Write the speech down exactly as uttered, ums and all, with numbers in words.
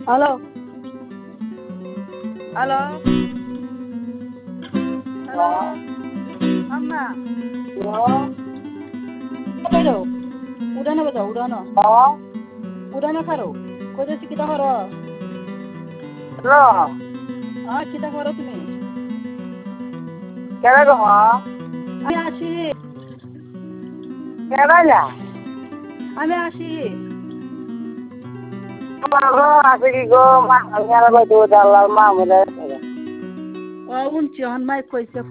hello hello hello আম্মা বাইরো উড়ানো বাজাও উড়ানো উড়ানো খারো কইতেছি কিতা করো হ্যালো হ্যাঁ কিতা করো তুমি কেডা গো মা আমি আসি কেডাইলা আমি আসি আছে কি গো মা আমি আর বাইতো দাল্লার মা মরে ও উনছি হন মাইক কইছে